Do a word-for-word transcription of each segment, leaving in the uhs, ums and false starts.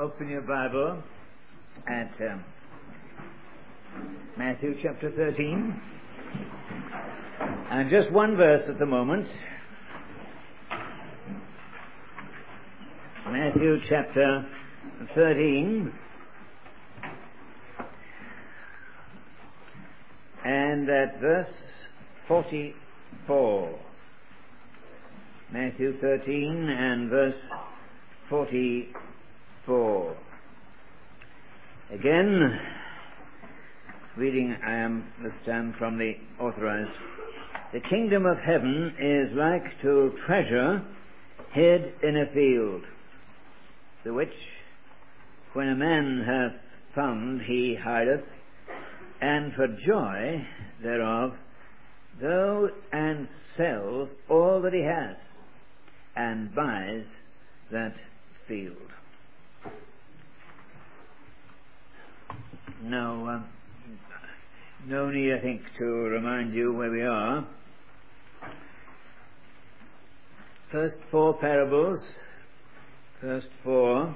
open your Bible at um, Matthew chapter thirteen. And just one verse at the moment. Matthew chapter thirteen. And at verse forty-four. Matthew thirteen and verse forty-four. Again, reading I am this time from the Authorized. The kingdom of heaven is like to treasure hid in a field, the which when a man hath found he hideth, and for joy thereof goes and sells all that he has, and buys that field. Now, um, no need, I think, to remind you where we are. First four parables, first four,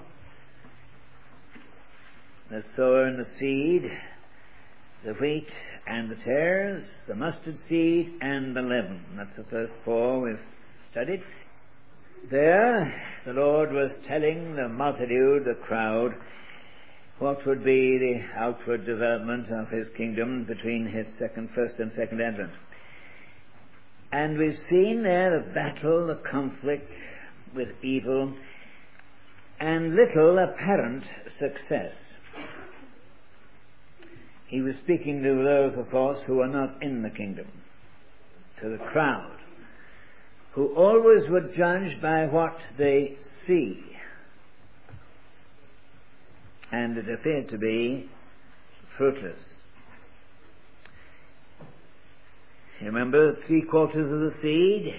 the sower and the seed, the wheat and the tares, the mustard seed and the leaven. That's the first four we've studied. There, the Lord was telling the multitude, the crowd, what would be the outward development of His kingdom between His second, first and second advent. And we've seen there the battle, the conflict with evil, and little apparent success. He was speaking to those, of course, who are not in the kingdom, to the crowd, who always were judged by what they see. And it appeared to be fruitless. You remember, three quarters of the seed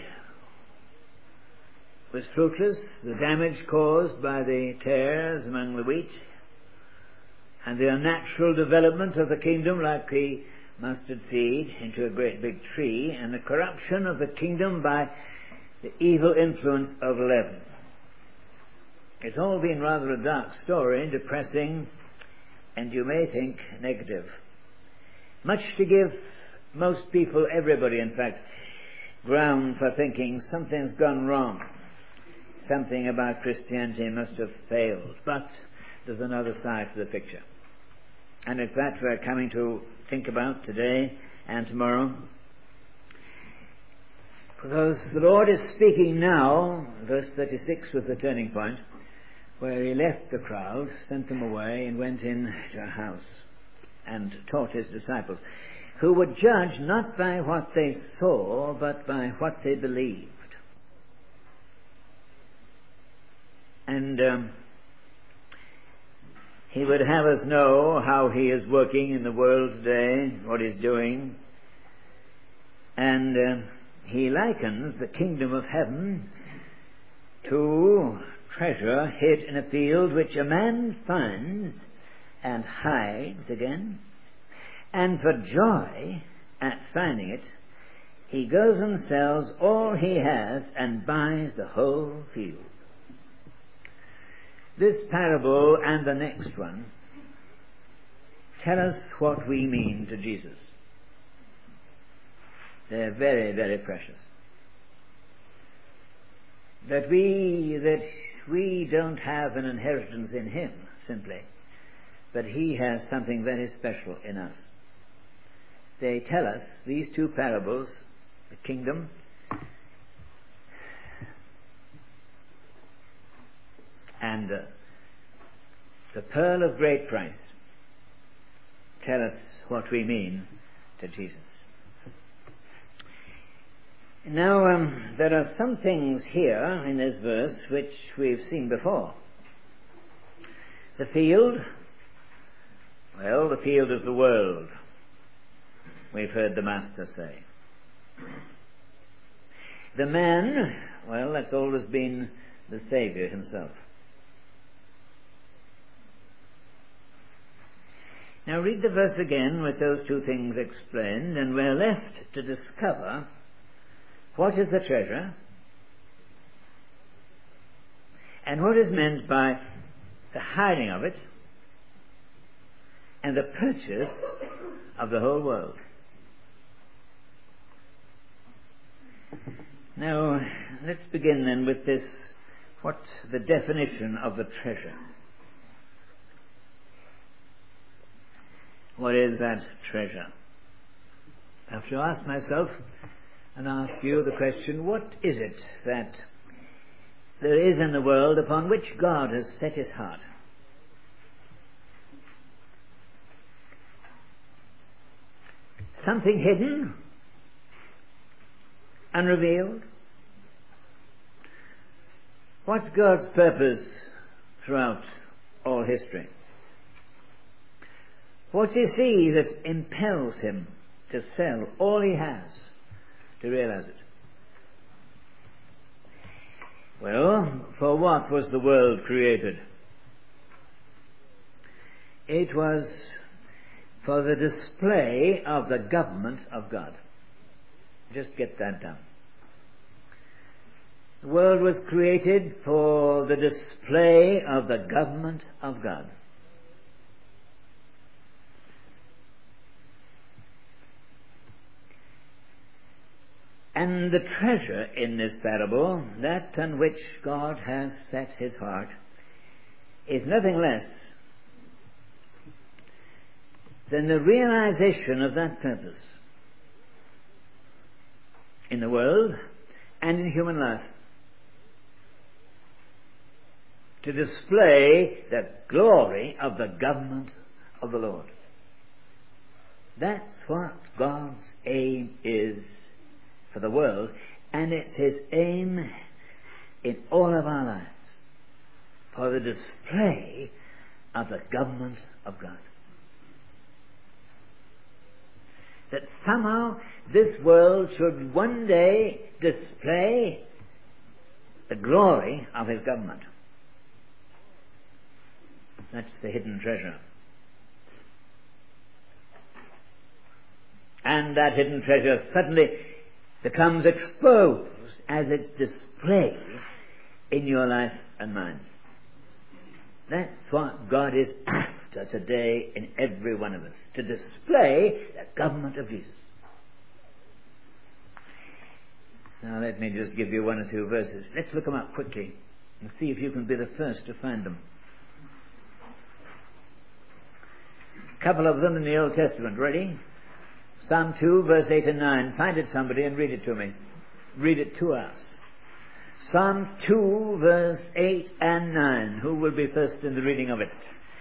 was fruitless, the damage caused by the tares among the wheat, and the unnatural development of the kingdom, like the mustard seed, into a great big tree, and the corruption of the kingdom by the evil influence of leaven. It's all been rather a dark story, depressing, and you may think negative. Much to give most people, everybody in fact, ground for thinking something's gone wrong. Something about Christianity must have failed. But there's another side to the picture. And in fact we're coming to think about today and tomorrow. Because the Lord is speaking now, verse thirty-six was the turning point, where He left the crowd, sent them away, and went into a house and taught His disciples, who were judged not by what they saw, but by what they believed. And um, He would have us know how He is working in the world today, what He's doing. And uh, He likens the kingdom of heaven to treasure hid in a field, which a man finds and hides again, and for joy at finding it he goes and sells all he has and buys the whole field. This parable and the next one tell us what we mean to Jesus. They're very, very precious. That we that we don't have an inheritance in Him, simply, but He has something very special in us. They tell us, these two parables, the kingdom and uh, the pearl of great price, tell us what we mean to Jesus. Now, um, there are some things here in this verse which we've seen before. The field, well, the field is the world. We've heard the Master say. The man, well, that's always been the Saviour Himself. Now read the verse again with those two things explained, and we're left to discover what is the treasure, and what is meant by the hiding of it, and the purchase of the whole world. Now, let's begin then with this, what the definition of the treasure. What is that treasure? I have to ask myself and ask you the question, what is it that there is in the world upon which God has set his heart? Something hidden, unrevealed? What's God's purpose throughout all history? What do you see that impels him to sell all he has to realize it? Well, for what was the world created? It was for the display of the government of God. Just get that down. The world was created for the display of the government of God. And the treasure in this parable, that on which God has set his heart, is nothing less than the realization of that purpose in the world and in human life, to display the glory of the government of the Lord. That's what God's aim is for the world, and it's his aim in all of our lives, for the display of the government of God. That somehow this world should one day display the glory of his government. That's the hidden treasure. And that hidden treasure suddenly becomes exposed as it's displayed in your life and mine. That's what God is after today in every one of us, to display the government of Jesus. Now let me just give you one or two verses. Let's look them up quickly and see if you can be the first to find them. A couple of them in the Old Testament. Ready? Psalm two, verse eight and nine. Find it, somebody, and read it to me. Read it to us. Psalm two, verse eight and nine. Who will be first in the reading of it?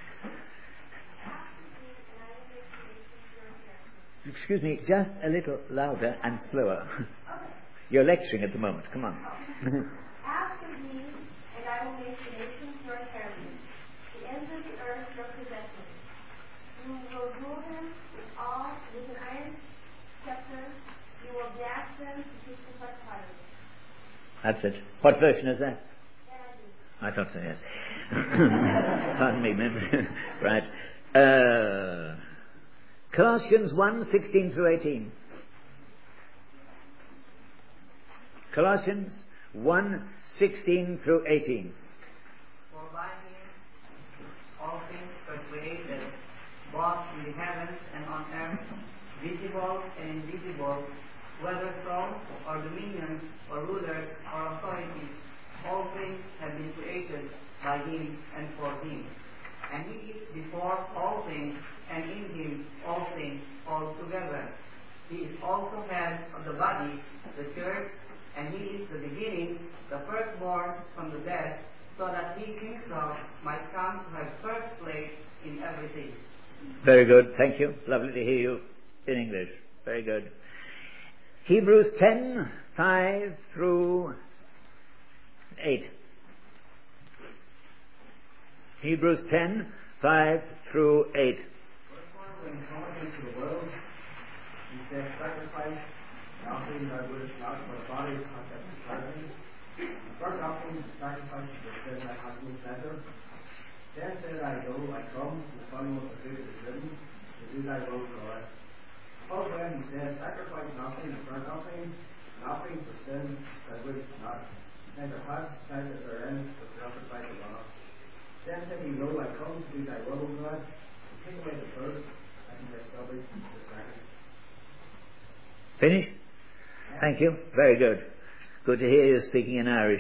Excuse me, just a little louder and slower. You're lecturing at the moment. Come on. Ask of me, and I will make the nations your inheritance, the ends of the earth your possession. You will rule them with all with an iron scepter. You will dash them to pieces like pottery. That's it. What version is that? Yeah, I thought so, yes. Pardon me, ma'am. Right. Uh, Colossians one, sixteen through eighteen. Colossians one, sixteen through eighteen. For by him all things were created, both in the heavens and on earth, visible and invisible, whether thrones or dominions or rulers or authorities, all things have been created by him and for him. And he is before all things, and in him all things hold together. He is also head of the body, the church, and he is the beginning, the firstborn from the dead, so that he himself might come to have first place in everything. Very good. Thank you. Lovely to hear you in English. Very good. Hebrews ten, five through eight. Hebrews ten, five through eight. Wherefore, when God into the world, he said, sacrifice, and offering thy wouldest not, for the body is not kept in front. The burnt offering, the sacrifice, which said, thy house no pleasure. Then said I, Go, I come, the volume of the book is written, to do thy will, Lord. Also then he said, sacrifice an offering, a burnt offering, an offering for sin, that wouldest not. Neither heart pleasure therein, but the offered by the law. Then said he, Lo, I come to do thy will, O God, to take away the first, and to establish the second. Finished? Thank you. Very good. Good to hear you speaking in Irish.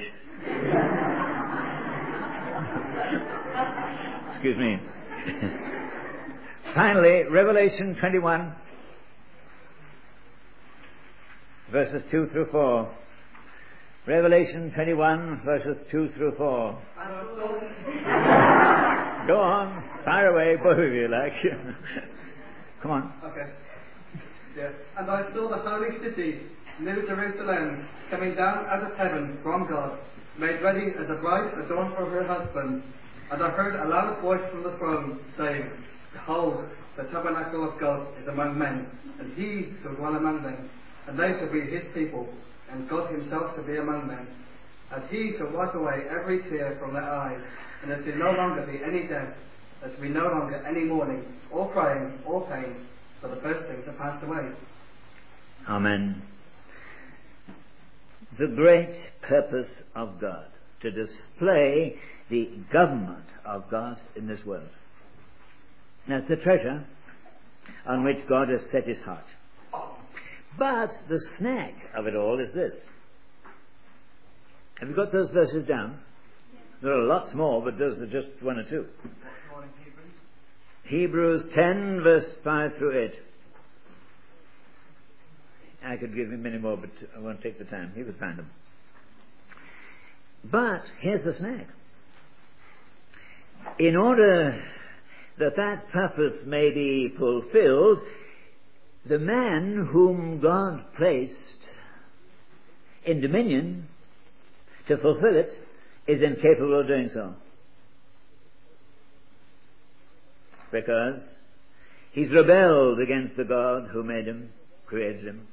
Excuse me. Finally, Revelation twenty-one, verses two through four. Revelation twenty-one, verses two through four. Go on. Fire away, both of you, like. Come on. Okay. Yeah. And I saw the holy city, New Jerusalem, coming down out of heaven from God, made ready as a bride adorned for her husband. And I heard a loud voice from the throne, saying, Behold, the tabernacle of God is among men, and he shall dwell among them, and they shall be his people, and God himself shall be among them. And he shall wipe away every tear from their eyes, and there shall no longer be any death, there shall be no longer any mourning, or crying, or pain, for the first things have passed away. Amen. The great purpose of God, to display the government of God in this world. That's the treasure on which God has set his heart. But the snag of it all is this. Have you got those verses down? There are lots more, but those are just one or two. Hebrews ten, verse five through eight. I could give him many more, but I won't take the time. He would find them. But here's the snag. In order that that purpose may be fulfilled, the man whom God placed in dominion to fulfill it is incapable of doing so. Because he's rebelled against the God who made him, created him.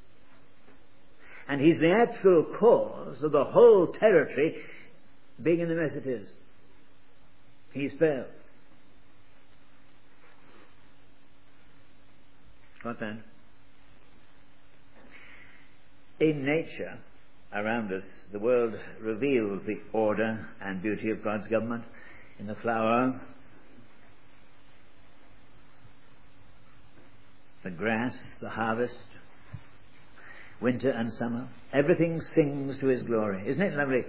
And he's the actual cause of the whole territory being in the mess it is. He's failed. What then? In nature around us, the world reveals the order and beauty of God's government. In the flower, the grass, the harvest, winter and summer, everything sings to his glory. Isn't it lovely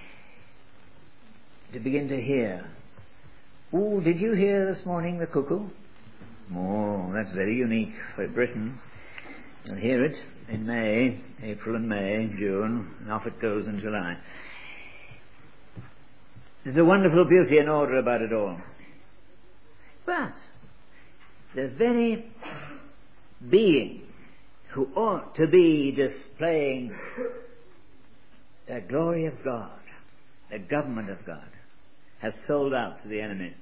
to begin to hear? Oh, did you hear this morning the cuckoo? Oh, that's very unique for Britain. You'll hear it in May, April and May, June, and off it goes in July. There's a wonderful beauty and order about it all. But the very being who ought to be displaying the glory of God, the government of God, has sold out to the enemy.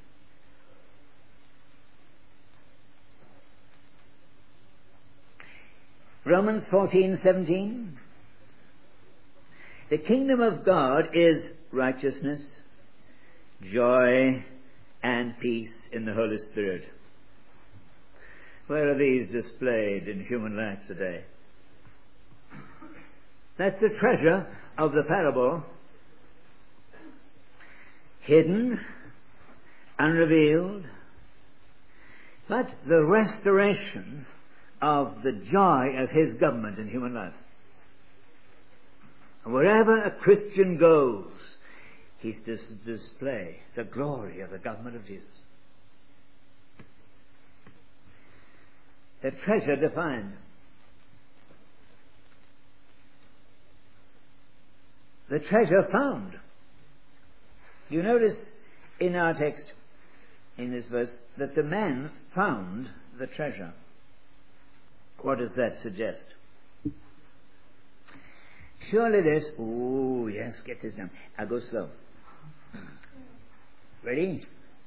Romans fourteen seventeen. The kingdom of God is righteousness, joy, and peace in the Holy Spirit. Where are these displayed in human life today? That's the treasure of the parable. Hidden, unrevealed, but the restoration of the joy of his government in human life. And wherever a Christian goes, he's to display the glory of the government of Jesus. The treasure defined. The treasure found. You notice in our text, in this verse, that the man found the treasure. What does that suggest? Surely this, oh yes, get this down. I'll go slow. Ready?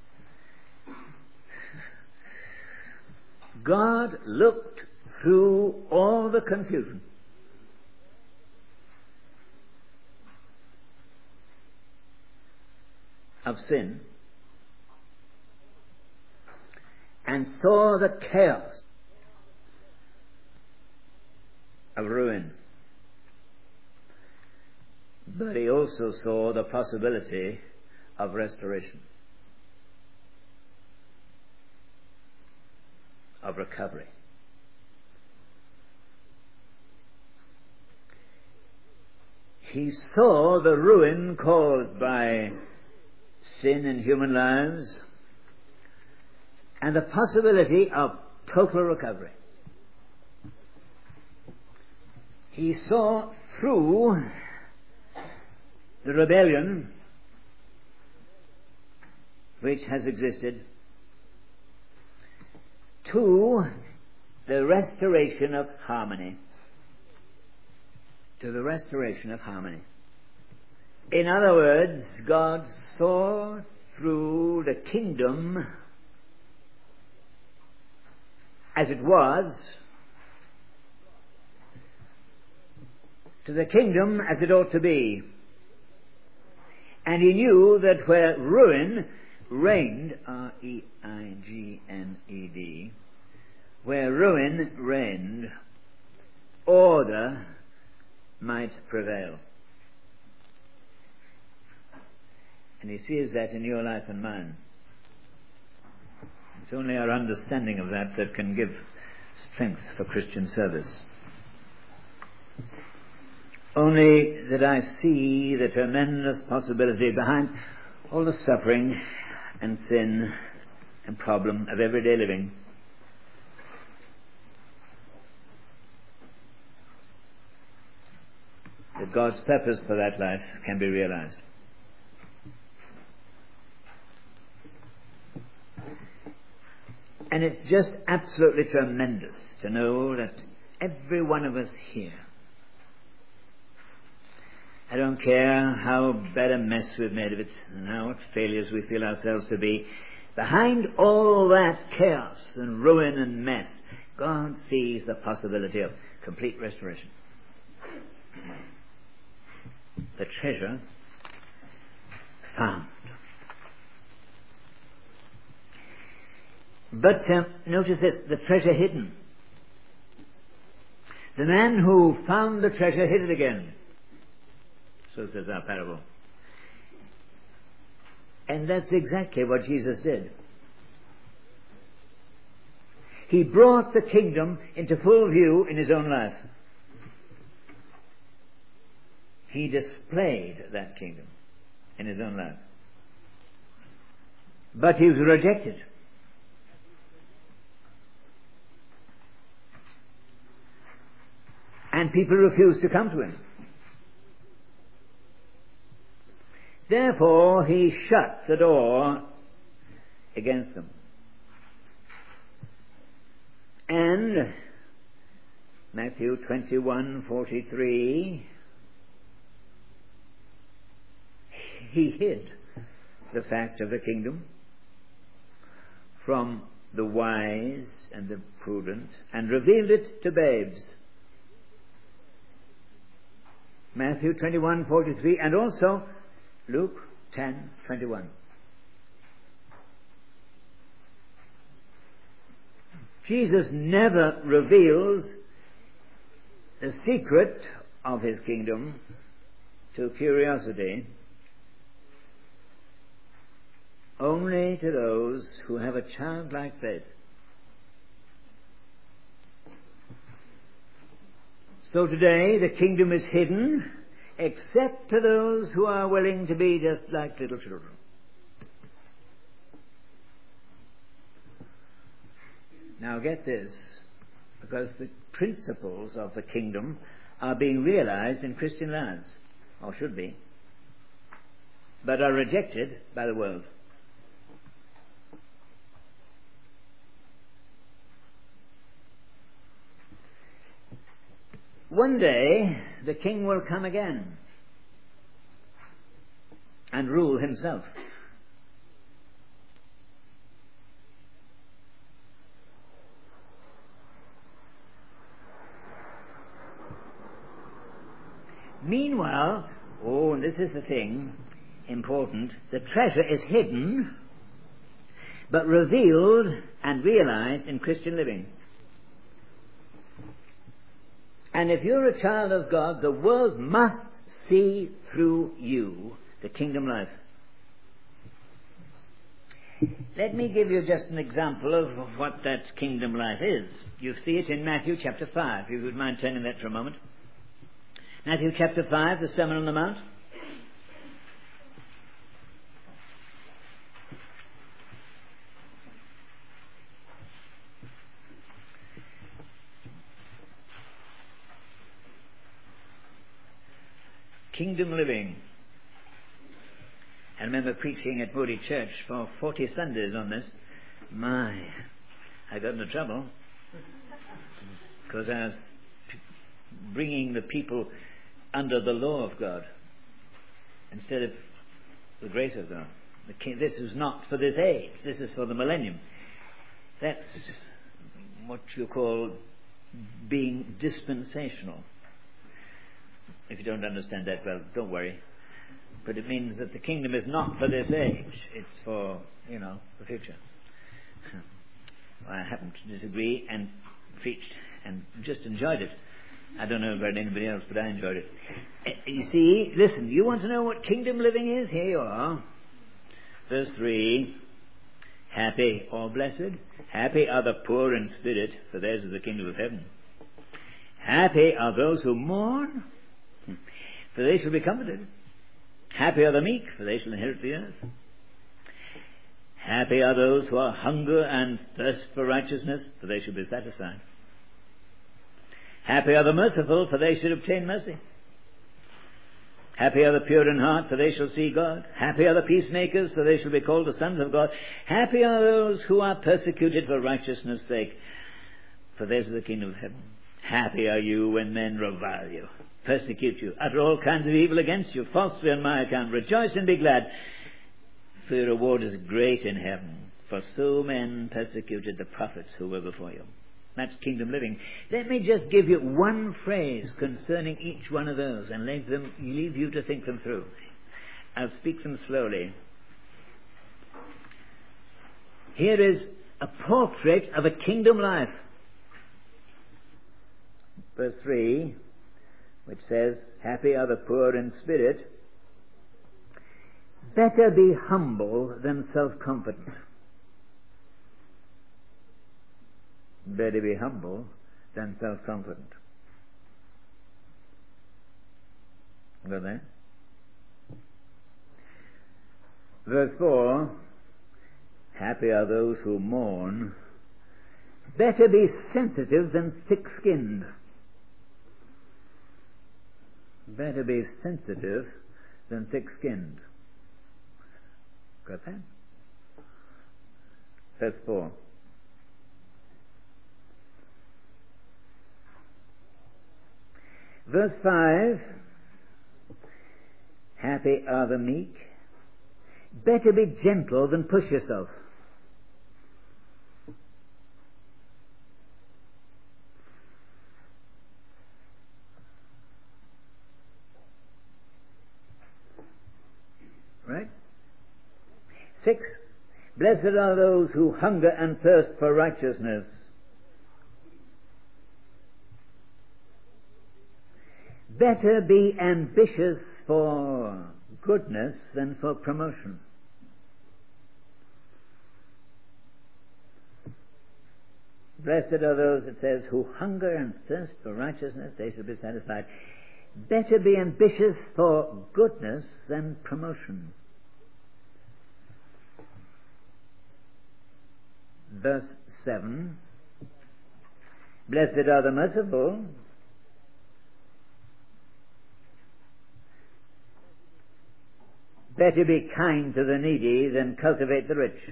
God looked through all the confusion of sin and saw the chaos of ruin. But he also saw the possibility of restoration. of recovery. He saw the ruin caused by sin in human lives and the possibility of total recovery. He saw through the rebellion which has existed to the restoration of harmony. To the restoration of harmony. In other words, God saw through the kingdom as it was to the kingdom as it ought to be. And he knew that where ruin reigned, R E I G N E D, where ruin reigned, order might prevail. And he sees that in your life and mine. It's only our understanding of that that can give strength for Christian service. Only that I see the tremendous possibility behind all the suffering and sin and problem of everyday living. That God's purpose for that life can be realized. And it's just absolutely tremendous to know that every one of us here, I don't care how bad a mess we've made of it and how much failures we feel ourselves to be, behind all that chaos and ruin and mess, God sees the possibility of complete restoration. The treasure found. But um, notice this, the treasure hidden. The man who found the treasure hid it again. So says our parable. And that's exactly what Jesus did. He brought the kingdom into full view in his own life. He displayed that kingdom in his own life. But he was rejected. And people refused to come to him. Therefore, he shut the door against them. And Matthew twenty-one forty-three, he hid the fact of the kingdom from the wise and the prudent and revealed it to babes. Matthew twenty-one forty-three and also Luke ten twenty-one. Jesus never reveals the secret of his kingdom to curiosity, only to those who have a childlike faith. So today the kingdom is hidden except to those who are willing to be just like little children. Now get this, because the principles of the kingdom are being realized in Christian lives, or should be, but are rejected by the world. One day the king will come again and rule himself. Meanwhile, oh, and this is the thing important, the treasure is hidden but revealed and realized in Christian living. And if you're a child of God, the world must see through you the kingdom life. Let me give you just an example of what that kingdom life is. You see it in Matthew chapter five, if you would mind turning that for a moment. Matthew chapter five, the Sermon on the Mount. Kingdom living. I remember preaching at Moody Church for forty Sundays on this. My, I got into trouble because I was bringing the people under the law of God instead of the grace of God. The king, this is not for this age. This is for the millennium. That's what you call being dispensational. If you don't understand that, well, don't worry. But it means that the kingdom is not for this age. It's for, you know, the future. Well, I happen to disagree and preached and just enjoyed it. I don't know about anybody else, but I enjoyed it. You see, listen, you want to know what kingdom living is? Here you are. Verse three. Happy or blessed. Happy are the poor in spirit, for theirs is the kingdom of heaven. Happy are those who mourn, for they shall be comforted. Happy are the meek, for they shall inherit the earth. Happy are those who are hunger and thirst for righteousness, for they shall be satisfied. Happy are the merciful, for they shall obtain mercy. Happy are the pure in heart, for they shall see God. Happy are the peacemakers, for they shall be called the sons of God. Happy are those who are persecuted for righteousness' sake, for theirs is the kingdom of heaven. Happy are you when men revile you, persecute you, utter all kinds of evil against you, falsely on my account. Rejoice and be glad, for your reward is great in heaven. For so men persecuted the prophets who were before you. That's kingdom living. Let me just give you one phrase concerning each one of those and leave them, leave you to think them through. I'll speak them slowly. Here is a portrait of a kingdom life. Verse three, which says, happy are the poor in spirit. Better be humble than self-confident. Better be humble than self-confident. Got that? Verse four, happy are those who mourn. Better be sensitive than thick-skinned. Better be sensitive than thick-skinned. Got that? Verse four. Verse five. Happy are the meek. Better be gentle than push yourself. Right? Six. Blessed are those who hunger and thirst for righteousness. Better be ambitious for goodness than for promotion. Blessed are those, it says, who hunger and thirst for righteousness, they shall be satisfied. Better be ambitious for goodness than promotion. Verse seven. Blessed are the merciful. Better be kind to the needy than cultivate the rich.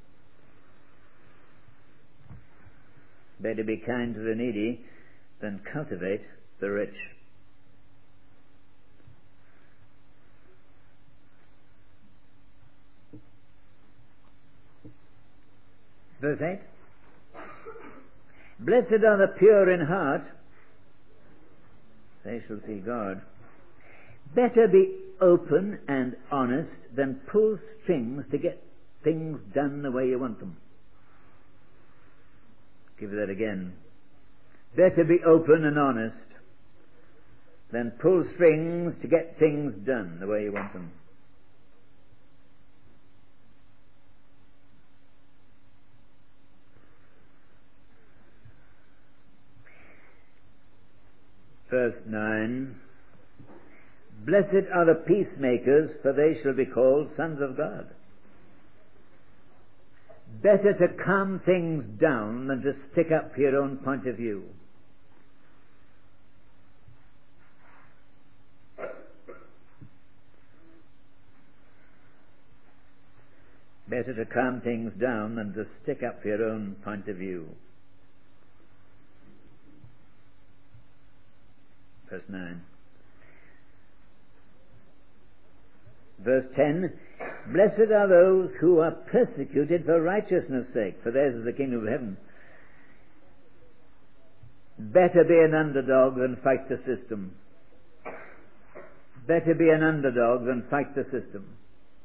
Better be kind to the needy than cultivate the rich. Verse eight. Blessed are the pure in heart, they shall see God. Better be open and honest than pull strings to get things done the way you want them. Give that again. Better be open and honest than pull strings to get things done the way you want them. verse nine, blessed are the peacemakers, for they shall be called sons of God. Better to calm things down than to stick up for your own point of view. Better to calm things down than to stick up for your own point of view. Verse nine. Verse ten, blessed are those who are persecuted for righteousness' sake, for theirs is the kingdom of heaven. Better be an underdog than fight the system. Better be an underdog than fight the system.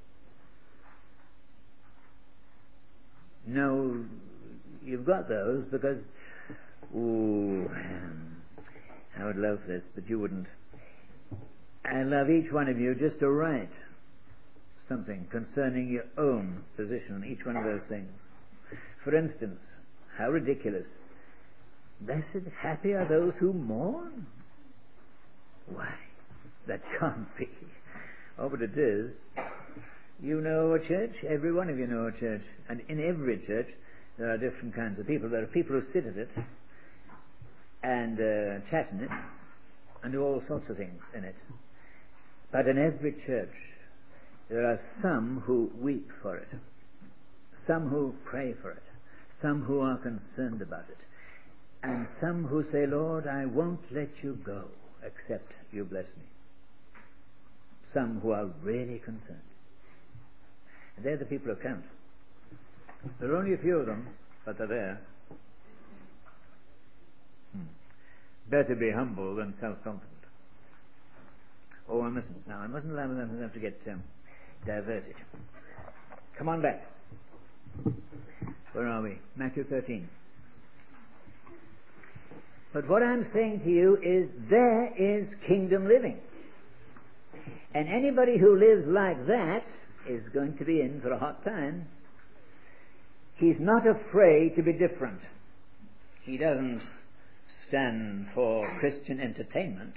No, you've got those because, ooh, I would love this, but you wouldn't. I love each one of you just to write something concerning your own position on each one of those things. For instance, how ridiculous. Blessed, happy are those who mourn. Why, that can't be. Oh, but it is. You know a church, every one of you know a church, and in every church there are different kinds of people. There are people who sit at it and uh, chat in it and do all sorts of things in it. But in every church there are some who weep for it, some who pray for it, some who are concerned about it, and some who say, Lord, I won't let you go except you bless me. Some who are really concerned. And they're the people who count. There are only a few of them, but they're there. Hmm. Better be humble than self-confident. Oh, I mustn't. Now, I mustn't allow myself to get um, diverted. Come on back. Where are we? Matthew thirteen. But what I'm saying to you is there is kingdom living. And anybody who lives like that is going to be in for a hot time. He's not afraid to be different. He doesn't stand for Christian entertainment.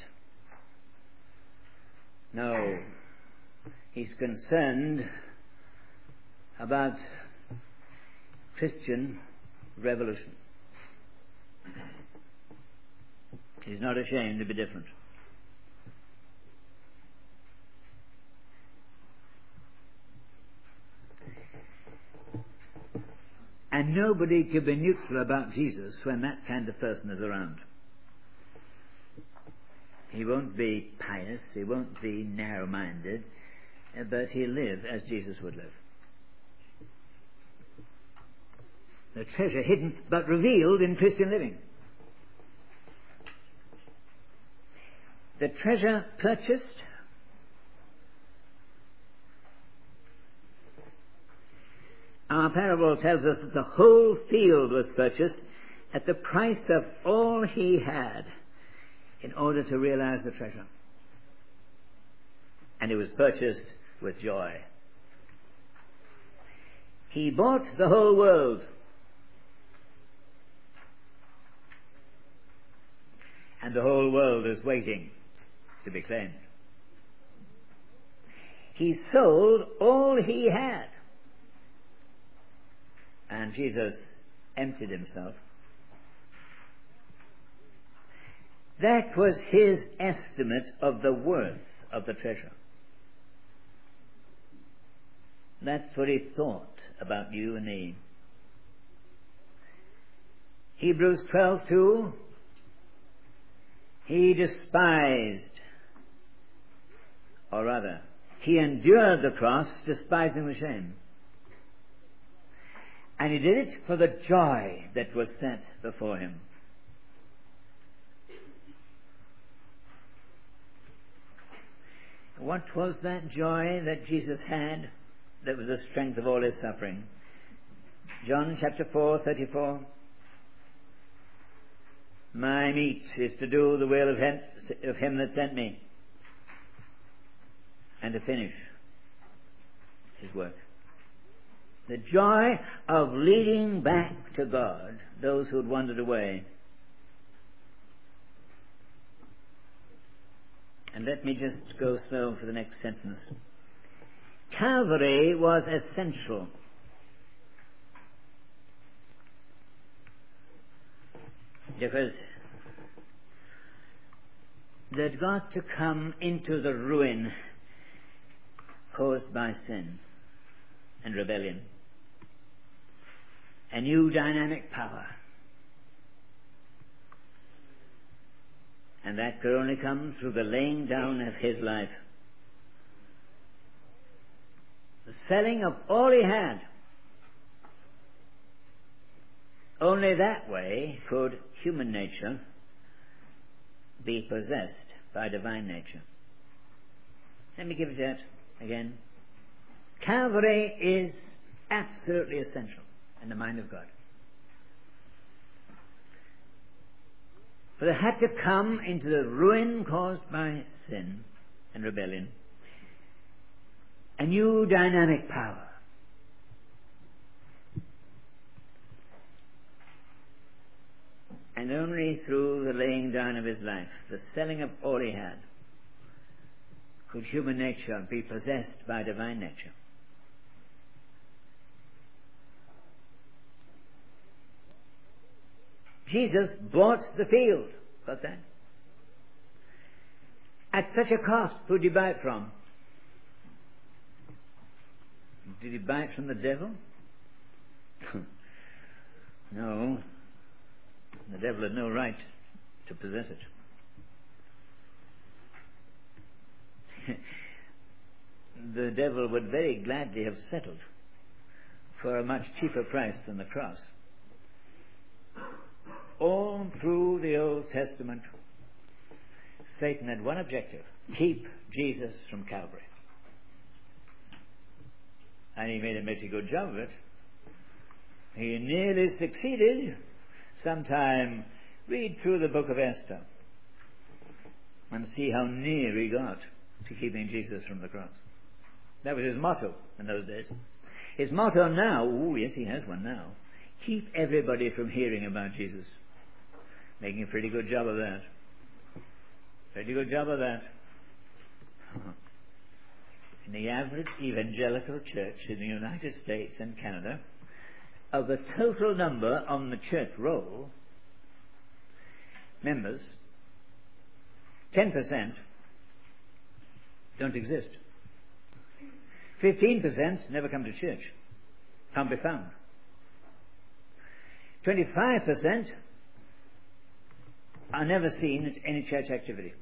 No. He's concerned about Christian revolution. He's not ashamed to be different. And nobody can be neutral about Jesus when that kind of person is around. He won't be pious, he won't be narrow-minded, but he'll live as Jesus would live. The treasure hidden but revealed in Christian living. The treasure purchased, our parable tells us that the whole field was purchased at the price of all he had in order to realize the treasure. And it was purchased with joy. He bought the whole world. And the whole world is waiting to be claimed. He sold all he had. And Jesus emptied himself. That was his estimate of the worth of the treasure. That's what he thought about you and me. Hebrews twelve two. He despised, or rather, he endured the cross, despising the shame. And he did it for the joy that was set before him. What was that joy that Jesus had that was the strength of all his suffering? John chapter four, thirty-four. My meat is to do the will of him, of him that sent me, and to finish his work. The joy of leading back to God those who had wandered away. And let me just go slow for the next sentence. Calvary was essential. Because they'd got to come into the ruin caused by sin and rebellion. A new dynamic power. And that could only come through the laying down of his life. The selling of all he had. Only that way could human nature be possessed by divine nature. Let me give it that again. Calvary is absolutely essential in the mind of God. For they had to come into the ruin caused by sin and rebellion. A new dynamic power. And only through the laying down of his life, the selling of all he had, could human nature be possessed by divine nature. Jesus bought the field. Got that? At such a cost. Who did he buy it from? Did he buy it from the devil? No. The devil had no right to possess it. The devil would very gladly have settled for a much cheaper price than the cross. All through the Old Testament, Satan had one objective: keep Jesus from Calvary. And he made a mighty good job of it. He nearly succeeded. Sometime read through the book of Esther and see how near he got to keeping Jesus from the cross. That was his motto in those days. His motto now, oh yes, he has one now: keep everybody from hearing about Jesus. Making a pretty good job of that. Pretty good job of that. In the average evangelical church in the United States and Canada, of the total number on the church roll, members, ten percent don't exist. fifteen percent never come to church. Can't be found. twenty-five percent are never seen at any church activity.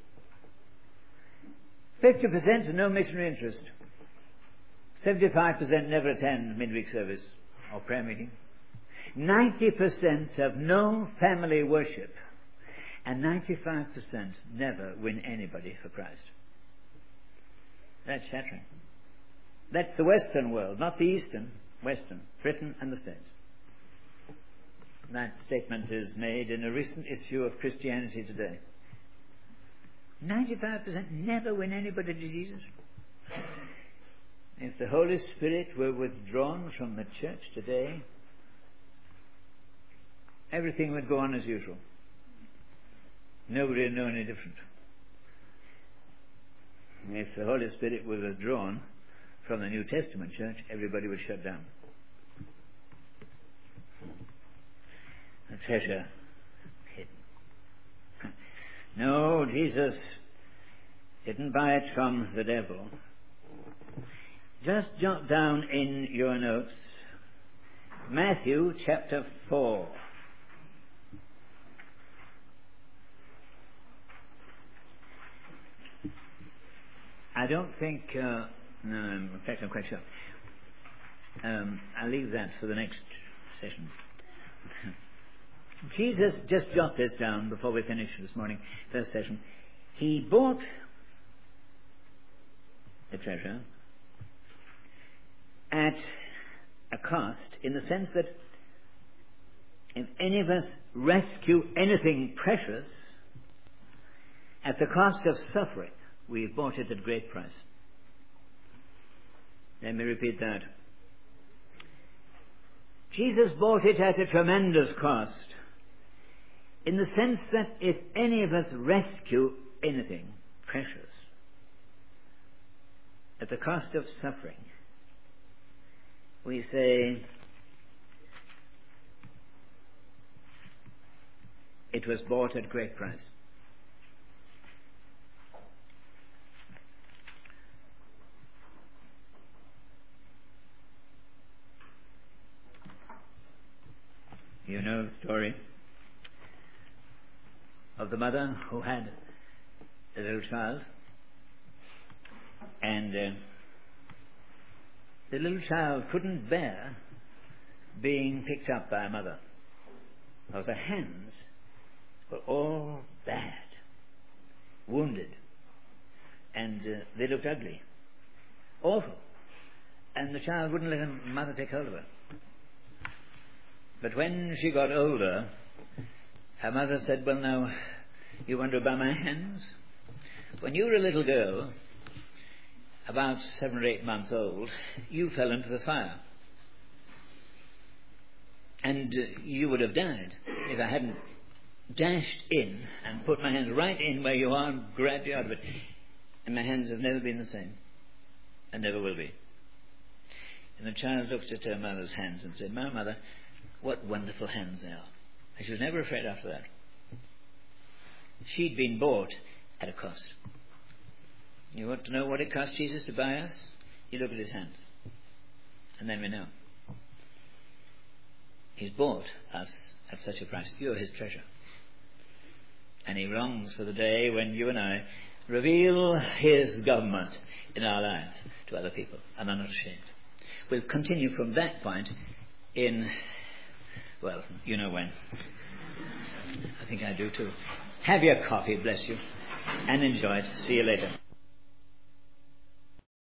fifty percent no missionary interest. seventy-five percent never attend midweek service or prayer meeting. ninety percent have no family worship. And ninety-five percent never win anybody for Christ. That's shattering. That's the Western world, not the Eastern. Western, Britain and the States. That statement is made in a recent issue of Christianity Today. ninety-five percent never win anybody to Jesus. If the Holy Spirit were withdrawn from the church today, everything would go on as usual. Nobody would know any different. If the Holy Spirit were withdrawn from the New Testament church, everybody would shut down. The treasure hidden. No, Jesus didn't buy it from the devil. Just jot down in your notes Matthew chapter four. I don't think, uh, no, in fact I'm quite sure. Um, I'll leave that for the next session. Jesus, just jot this down before we finish this morning, first session. He bought the treasure at a cost, in the sense that if any of us rescue anything precious, at the cost of suffering, we've bought it at great price. Let me repeat that. Jesus bought it at a tremendous cost, in the sense that if any of us rescue anything precious, at the cost of suffering, we say it was bought at great price. You know the story of the mother who had a little child, and uh, the little child couldn't bear being picked up by a mother, because her hands were all bad, wounded, and uh, they looked ugly, awful, and the child wouldn't let her mother take hold of her. But when she got older, her mother said, well, now, you wonder about my hands? When you were a little girl, about seven or eight months old, you fell into the fire. And uh, you would have died if I hadn't dashed in and put my hands right in where you are and grabbed you out of it. And my hands have never been the same, and never will be. And the child looked at her mother's hands and said, my mother, what wonderful hands they are. And she was never afraid after that. She'd been bought at a cost. You want to know what it cost Jesus to buy us? You look at his hands. And then we know. He's bought us at such a price. You're his treasure. And he longs for the day when you and I reveal his government in our lives to other people and are not ashamed. We'll continue from that point in, well, you know when. I think I do too. Have your coffee, bless you, and enjoy it. See you later.